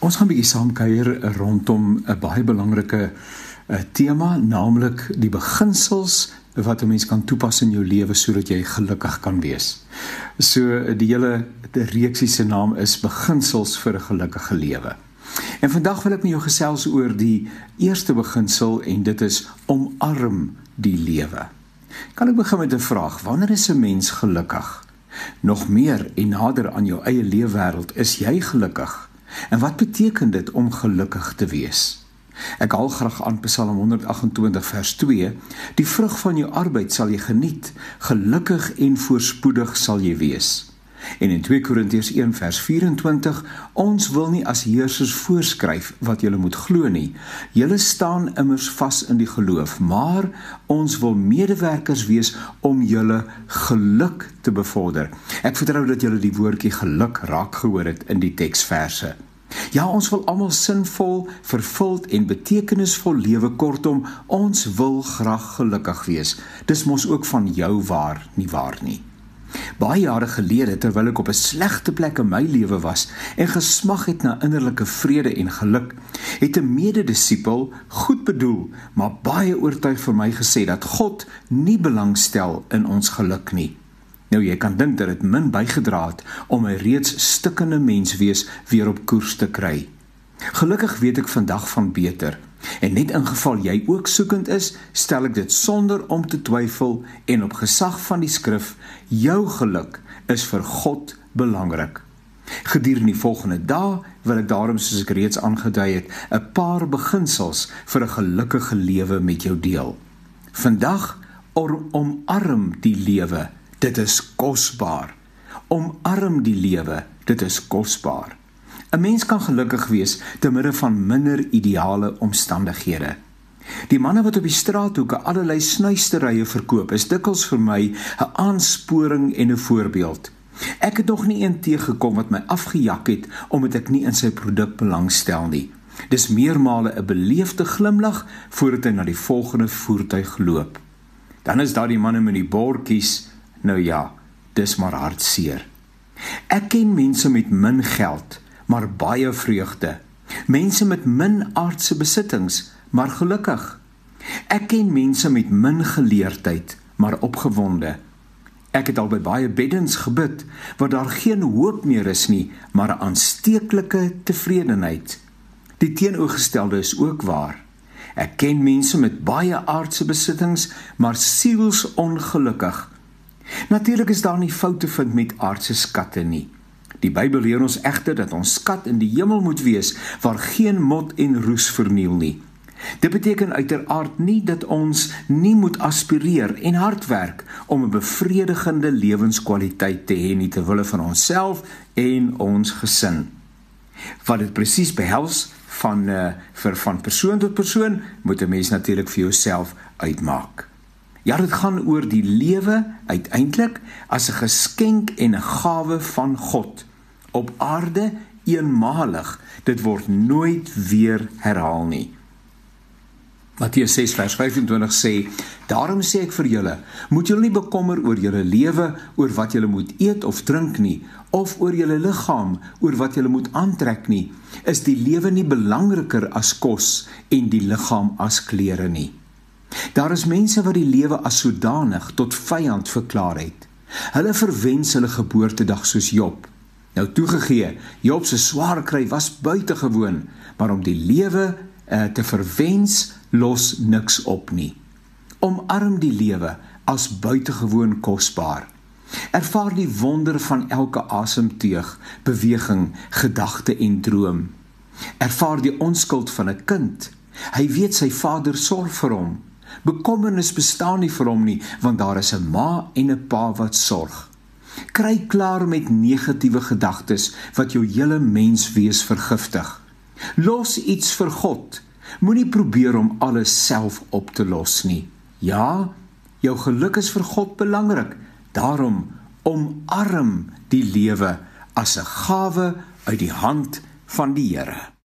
Ons gaan 'n bietjie saam kuier rondom 'n baie belangrike tema, naamlik die beginsels wat 'n mens kan toepas in jou lewe sodat jy gelukkig kan wees. So die hele reeksie se naam is Beginsels vir 'n gelukkige lewe. En vandag wil ek met jou gesels oor die eerste beginsel en dit is omarm die lewe. Kan ek begin met 'n vraag? Wanneer is 'n mens gelukkig? Nog meer en nader aan jou eie leefwêreld, is jy gelukkig? En wat beteken dit om gelukkig te wees? Ek haal graag aan Psalm 128 vers 2, die vrug van jou arbeid sal jy geniet, gelukkig en voorspoedig sal jy wees. En in 2 Korintiërs 1 vers 24, ons wil nie as heersers voorskryf wat julle moet glo nie. Julle staan immers vas in die geloof, maar ons wil medewerkers wees om julle geluk te bevorder. Ek vertrou dat julle die woordjie geluk raak gehoor het in die teksverse. Ja, ons wil almal sinvol, vervuld en betekenisvol lewe, kortom, ons wil graag gelukkig wees. Dis mos ook van jou waar, nie waar nie. Baie jare gelede, terwyl ek op 'n slegte plek in my lewe was en gesmag het na innerlike vrede en geluk, het 'n mededisipel, goed bedoel, maar baie oortuig vir my gesê dat God nie belangstel in ons geluk nie. Nou, jy kan dink dat dit min bygedra het om my reeds stikkende menswees weer op koers te kry. Gelukkig weet ek vandag van beter. En net in geval jy ook soekend is, stel ek dit sonder om te twyfel en op gesag van die skrif, jou geluk is vir God belangrik. Gedurende die volgende dae wil ek daarom, soos ek reeds aangedui het, 'n paar beginsels vir 'n gelukkige lewe met jou deel. Vandag omarm die lewe, dit is kosbaar. Omarm die lewe, dit is kosbaar. 'n Mens kan gelukkig wees te midde van minder ideale omstandighede. Die manne wat op die straathoeke allerlei snuisterye verkoop, is dikwels vir my 'n aansporing en 'n voorbeeld. Ek het nog nie een teëgekom wat my afgejak het omdat ek nie in sy produk belangstel nie. Dis meermale 'n beleefde glimlag voordat hy na die volgende voertuig loop. Dan is daar die manne met die bordjies, nou ja, dis maar hartseer. Ek ken mense met min geld, maar baie vreugde. Mense met min aardse besittings, maar gelukkig. Ek ken mense met min geleerdheid, maar opgewonde. Ek het al by baie beddens gebid, waar daar geen hoop meer is nie, maar 'n aansteeklike tevredenheid. Die teenoorgestelde is ook waar. Ek ken mense met baie aardse besittings, maar sielsongelukkig. Natuurlik is daar nie fout te vind met aardse skatte nie. Die Bybel leer ons egter dat ons skat in die hemel moet wees, waar geen mot en roes verniel nie. Dit beteken uiteraard nie dat ons nie moet aspireer en hard werk om 'n bevredigende lewenskwaliteit te hê nie, ter wille van onsself en ons gesin. Wat dit presies behels van persoon tot persoon, moet 'n mens natuurlik vir jouself uitmaak. Ja, dit gaan oor die lewe uiteindelik as 'n geskenk en 'n gawe van God. Op aarde eenmalig, dit word nooit weer herhaal nie. Matteus 6 vers 25 sê, daarom sê ek vir julle, moet julle nie bekommer oor julle lewe, oor wat julle moet eet of drink nie, of oor julle liggaam, oor wat julle moet aantrek nie. Is die lewe nie belangriker as kos en die liggaam as klere nie? Daar is mense wat die lewe as sodanig tot vyand verklaar het. Hulle verwens hulle geboortedag soos Job. Nou toegegee, Job se swaar kry was buitengewoon, maar om die lewe te verwens, los niks op nie. Omarm die lewe as buitengewoon kosbaar. Ervaar die wonder van elke asemteug, beweging, gedagte en droom. Ervaar die onskuld van 'n kind. Hy weet sy vader sorg vir hom. Bekommernis bestaan nie vir hom nie, want daar is 'n ma en 'n pa wat sorg. Kry klaar met negatiewe gedagtes wat jou hele menswees vergiftig. Los iets vir God. Moenie probeer om alles self op te los nie. Ja, jou geluk is vir God belangrik. Daarom omarm die lewe as 'n gawe uit die hand van die Here.